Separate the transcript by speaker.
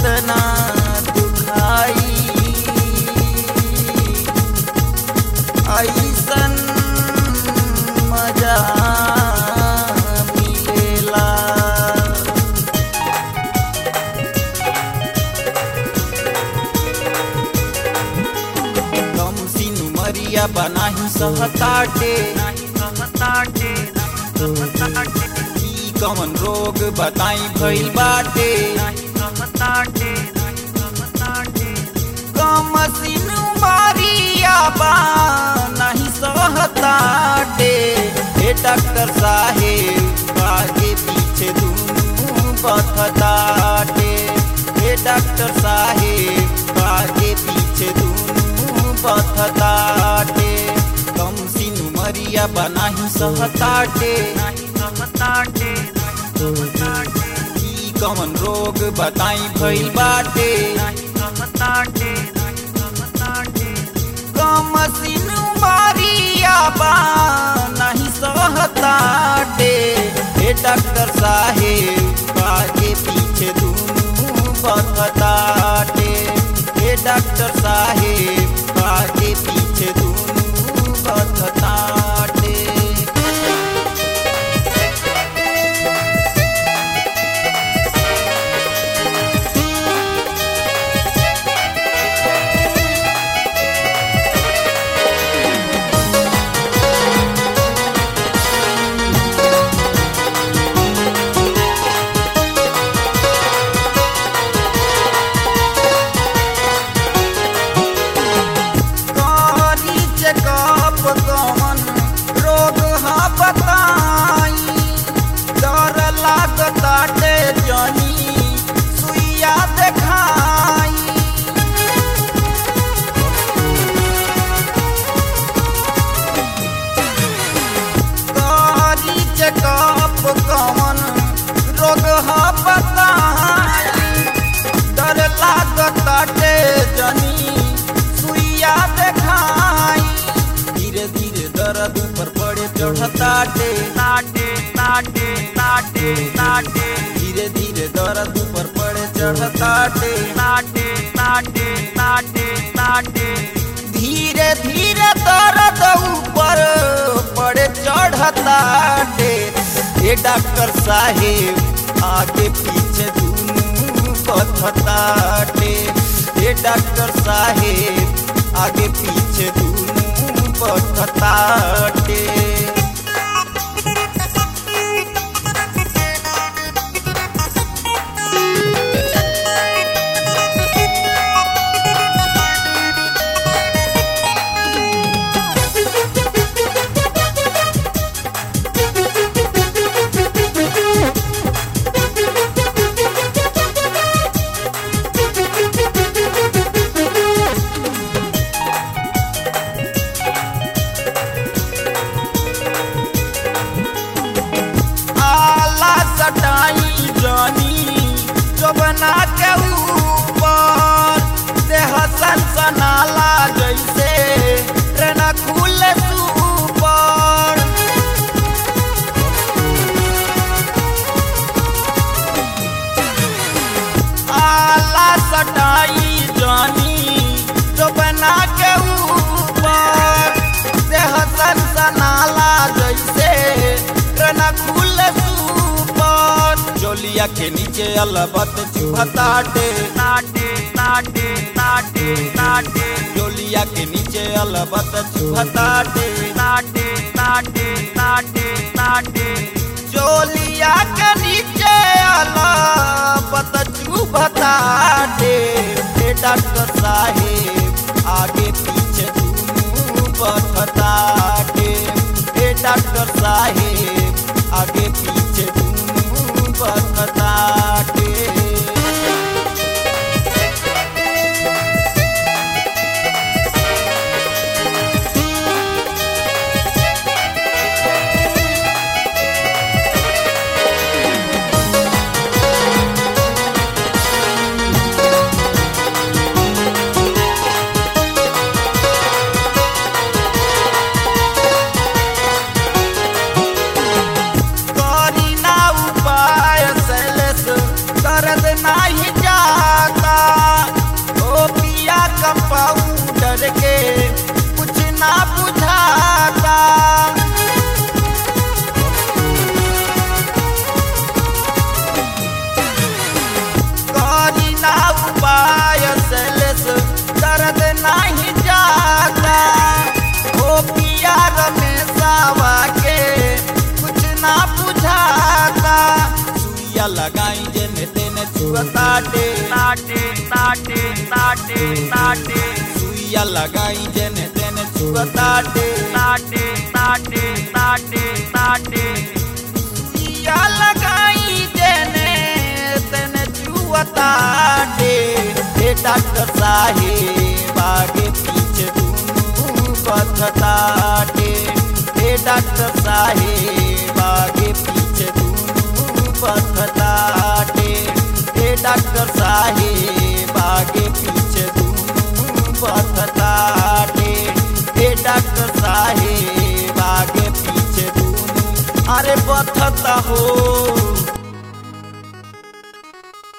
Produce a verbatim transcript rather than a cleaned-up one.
Speaker 1: कितना दुखाई ऐसन मजा मिलेला। कम सिन मरिया बनाही सहताटे ई कवन रोग बताई भइल बाटे। कम सिन मरिया बनाही सहताटे हे डॉक्टर साहेब आगे पीछे दुनू बथताटे। हे डॉक्टर साहेब आगे पीछे दुनू बथताटे। कम सिन मरिया बनाही सहताटे ई कवन रोग बताई भइल बाटे। कम सिन मरिया बनाही सहताटे हे डॉक्टर साहेब आगे पीछे दुनू बथताटे। हे डॉक्टर साहेब आगे पीछे दुनू बथताटे। कौन रोग हा बताई डर लागताटे जनी सुइया देखाई। करी चेकअप कौन रोग हा बताई डर लागताटे जनी सुइया देखाई। धीरे धीरे दर्द पर पड़े चढ़ताटे नाटे नाटे नाटे नाटे। धीरे धीरे दर्द पर पड़े चढ़ताटे नाटे नाटे नाटे नाटे। धीरे धीरे दर्द ऊपर पड़े चढ़ताटे हे डॉक्टर साहेब आगे पीछे दुनू बथताटे। हे डॉक्टर साहेब आगे पीछे दुनू बथताटे। बना के ऊपर देह सनसनाला जैसे ट्रेन खुले सुपर। आला सटाई जानी जो बना के ऊपर देह सनसनाला जैसे ट्रेन खुले सुपर। जोलिया के नीचे अलबत चुभताटे नाटे नाटे नाटे नाटे। जोलिया के नीचे अलबत चुभताटे नाटे नाटे नाटे नाटे। जोलिया के नीचे अलबत चुभताटे हे डॉक्टर साहेब आगे पीछे दुनू बथताटे। हे डॉक्टर साहेब आगे पीछे दुनू बथताटे। छुअताटे
Speaker 2: ताटे ताटे ताटे ताटे
Speaker 1: सुइया लगाई जेने तेने छुअताटे
Speaker 2: ताटे ताटे ताटे ताटे
Speaker 1: सुइया लगाई जेने तेने छुअताटे हे डॉक्टर साहेब आगे पीछे दूनू पथताटे हे डॉक्टर साहेब आगे पीछे दूनू पथताटे हे डॉक्टर साहेब आगे पीछे दूनू पथताटे हे डॉक्टर साहेब आगे पीछे दूनू अरे पथता हो।